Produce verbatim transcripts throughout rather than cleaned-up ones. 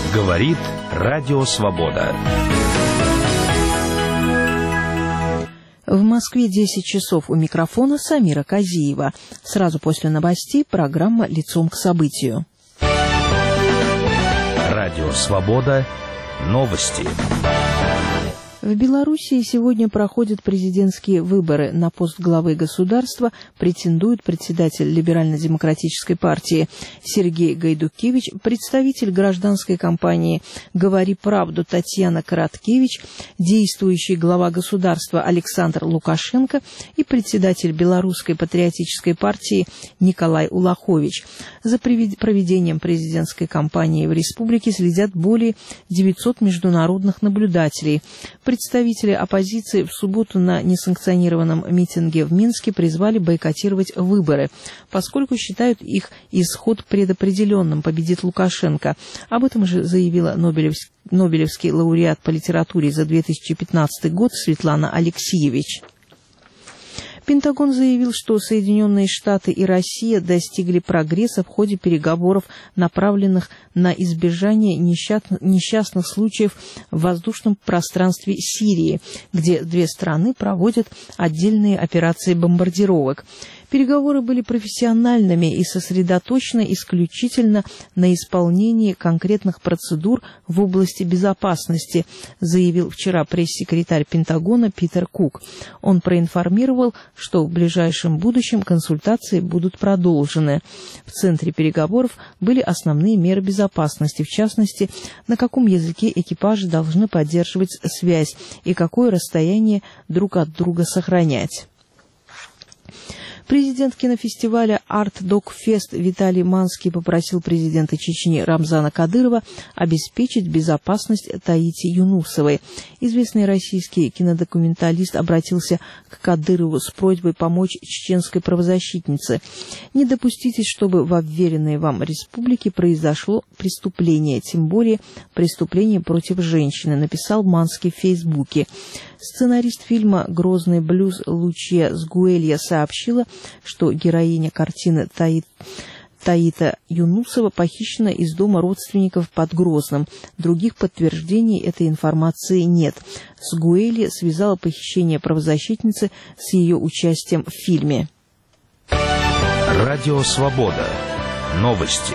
Говорит Радио Свобода. В Москве десять часов, у микрофона Самира Казиева. Сразу после новостей программа «Лицом к событию». Радио Свобода. Новости. В Белоруссии сегодня проходят президентские выборы. На пост главы государства претендует председатель Либерально-демократической партии Сергей Гайдукевич, представитель гражданской кампании «Говори правду» Татьяна Короткевич, действующий глава государства Александр Лукашенко и председатель Белорусской патриотической партии Николай Улахович. За проведением президентской кампании в республике следят более девятисот международных наблюдателей. Представители оппозиции в субботу на несанкционированном митинге в Минске призвали бойкотировать выборы, поскольку считают их исход предопределенным, победит Лукашенко. Об этом же заявила Нобелевский, Нобелевский лауреат по литературе за две тысячи пятнадцатый год Светлана Алексиевич. Пентагон заявил, что Соединенные Штаты и Россия достигли прогресса в ходе переговоров, направленных на избежание несчастных случаев в воздушном пространстве Сирии, где две страны проводят отдельные операции бомбардировок. Переговоры были профессиональными и сосредоточены исключительно на исполнении конкретных процедур в области безопасности, заявил вчера пресс-секретарь Пентагона Питер Кук. Он проинформировал, что в ближайшем будущем консультации будут продолжены. В центре переговоров были основные меры безопасности, в частности, на каком языке экипажи должны поддерживать связь и какое расстояние друг от друга сохранять. Президент кинофестиваля «Арт Док Фест» Виталий Манский попросил президента Чечни Рамзана Кадырова обеспечить безопасность Таити Юнусовой. Известный российский кинодокументалист обратился к Кадырову с просьбой помочь чеченской правозащитнице. «Не допустите, чтобы в обверенной вам республике произошло преступление, тем более преступление против женщины», написал Манский в Фейсбуке. Сценарист фильма «Грозный блюз» Лучия Сгуэлья сообщила, что героиня картины Таит, Таита Юнусова похищена из дома родственников под Грозным. Других подтверждений этой информации нет. Сгуэлья связала похищение правозащитницы с ее участием в фильме. Радио Свобода. Новости.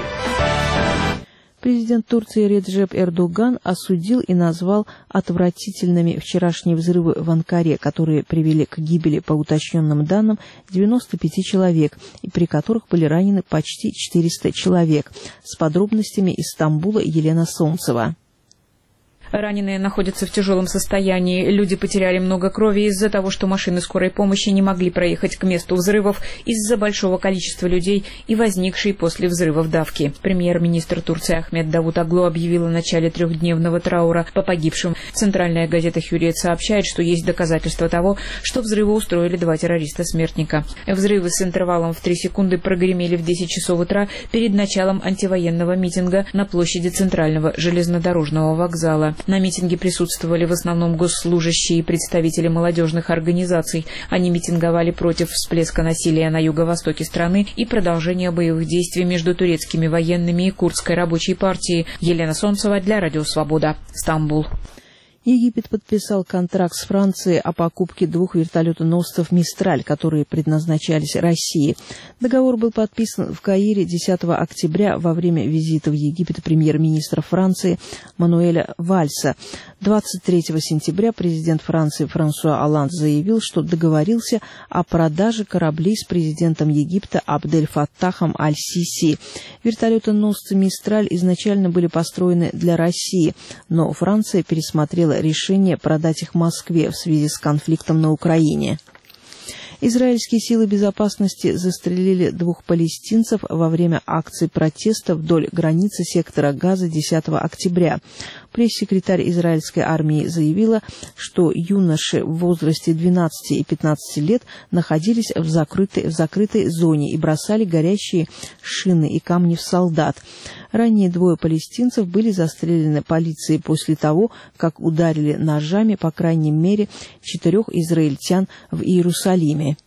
Президент Турции Реджеп Эрдоган осудил и назвал отвратительными вчерашние взрывы в Анкаре, которые привели к гибели, по уточненным данным, девяноста пяти человек, и при которых были ранены почти четыреста человек. С подробностями из Стамбула Елена Солнцева. Раненые находятся в тяжелом состоянии. Люди потеряли много крови из-за того, что машины скорой помощи не могли проехать к месту взрывов из-за большого количества людей и возникшей после взрывов давки. Премьер-министр Турции Ахмед Давутоглу объявил о начале трехдневного траура по погибшим. Центральная газета «Хюрриет» сообщает, что есть доказательства того, что взрывы устроили два террориста-смертника. Взрывы с интервалом в три секунды прогремели в десять часов утра перед началом антивоенного митинга на площади Центрального железнодорожного вокзала. На митинге присутствовали в основном госслужащие и представители молодежных организаций. Они митинговали против всплеска насилия на юго-востоке страны и продолжения боевых действий между турецкими военными и курдской рабочей партией. Елена Солнцева для Радио Свобода. Стамбул. Египет подписал контракт с Францией о покупке двух вертолетоносцев «Мистраль», которые предназначались России. Договор был подписан в Каире десятого октября во время визита в Египет премьер-министра Франции Мануэля Вальса. двадцать третьего сентября президент Франции Франсуа Олланд заявил, что договорился о продаже кораблей с президентом Египта Абдель-Фаттахом Аль-Сиси. Вертолетоносцы «Мистраль» изначально были построены для России, но Франция пересмотрела решение продать их Москве в связи с конфликтом на Украине. Израильские силы безопасности застрелили двух палестинцев во время акции протеста вдоль границы сектора Газа десятого октября. Пресс-секретарь израильской армии заявила, что юноши в возрасте двенадцати и пятнадцати лет находились в закрытой, в закрытой зоне и бросали горящие шины и камни в солдат. Ранее двое палестинцев были застрелены полицией после того, как ударили ножами, по крайней мере, четырех израильтян в Иерусалиме.